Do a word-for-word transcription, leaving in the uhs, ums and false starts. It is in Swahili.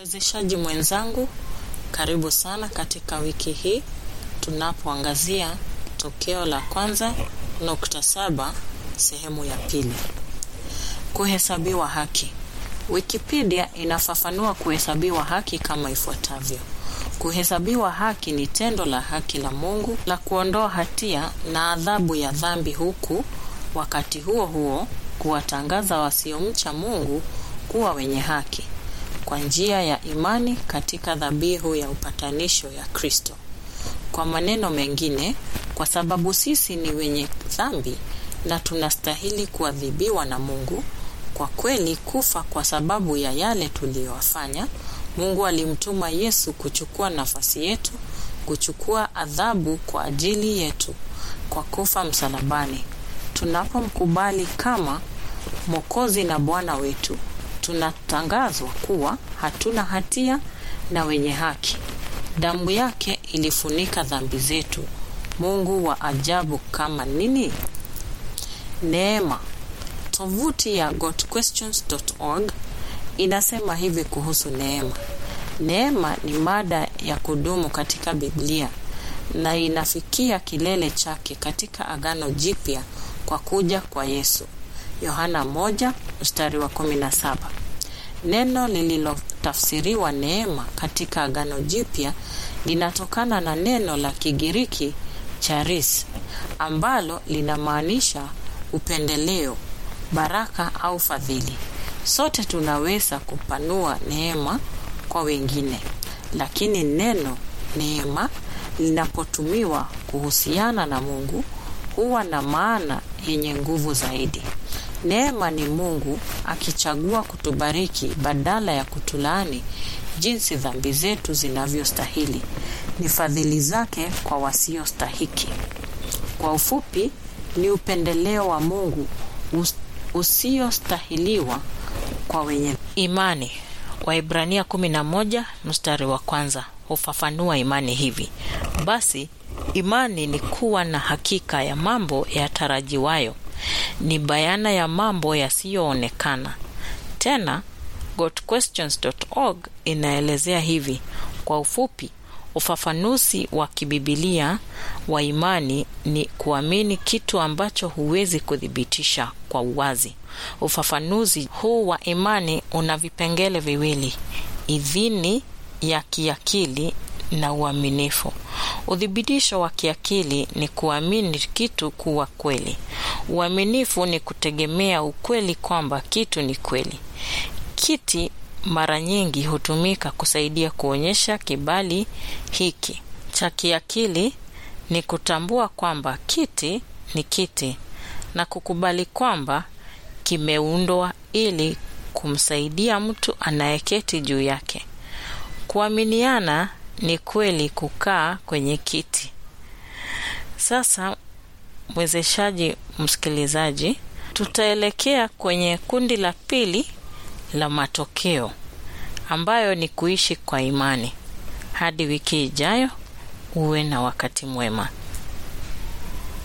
Mwezeshaji mwenzangu, karibu sana katika wiki hii tunapoangazia tokeo la kwanza nukta saba sehemu ya pili. Kuhesabiwa haki. Wikipedia inafafanua kuhesabiwa haki kama ifuatavyo. Kuhesabiwa haki ni tendo la haki la Mungu la kuondoa hatia na adhabu ya dhambi, huku wakati huo huo kuwatangaza wasiomcha Mungu kuwa wenye haki kwa njia ya imani katika dhabihu ya upatanisho ya Kristo. Kwa maneno mengine, kwa sababu sisi ni wenye dhambi na tunastahili kuadhibiwa na Mungu, kwa kweli kufa kwa sababu ya yale tuliyofanya, Mungu alimtuma Yesu kuchukua nafasi yetu, kuchukua adhabu kwa ajili yetu kwa kufa msalabani. Tunapomkubali kama Mwokozi na Bwana wetu, tunatangazwa kuwa hatuna hatia na wenye haki. Damu yake ilifunika dhambi zetu. Mungu wa ajabu kama nini? Neema. Tovuti ya got questions dot org inasema hivi kuhusu neema. Neema ni mada ya kudumu katika Biblia na inafikia kilele chake katika Agano Jipya kwa kuja kwa Yesu. Yohana moja mstari wa kumi na saba. Neno lililotafsiriwa neema katika Agano Jipya linatokana na neno la Kigiriki charis, ambalo linamaanisha upendeleo, baraka au fadhili. Sote tunaweza kupanua neema kwa wengine, lakini neno neema linapotumiwa kuhusiana na Mungu huwa na maana yenye nguvu zaidi. Neema ni Mungu akichagua kutubariki badala ya kutulaani jinsi dhambi zetu zinavyostahili. Ni fadhili zake kwa wasiostahiki. Kwa ufupi, ni upendeleo wa Mungu usiostahiliwa kwa wenye imani. Waebrania kumi na moja mstari wa kwanza hufafanua imani hivi: basi imani ni kuwa na hakika ya mambo yatarajiwayo, ni bayana ya mambo yasiyoonekana. Tena got questions dot org inaelezea hivi kwa ufupi: ufafanuzi wa kibibilia wa imani ni kuamini kitu ambacho huwezi kudhibitisha kwa uwazi. Ufafanuzi huu wa imani una vipengele viwili: idhini ya kiakili na uaminifu. Udhibitisho wa kiakili ni kuamini kitu kuwa kweli. Uaminifu ni kutegemea ukweli kwamba kitu ni kweli. Kiti mara nyingi hutumika kusaidia kuonyesha kibali hiki. Cha kiakili ni kutambua kwamba kiti ni kiti na kukubali kwamba kimeundwa ili kumsaidia mtu anayeketi juu yake. Kuaminiana ni kweli kukaa kwenye kiti. Sasa mwezeshaji msikilizaji, tutaelekea kwenye kundi la pili la matokeo, ambayo ni kuishi kwa imani. Hadi wiki ijayo, uwe na wakati mwema.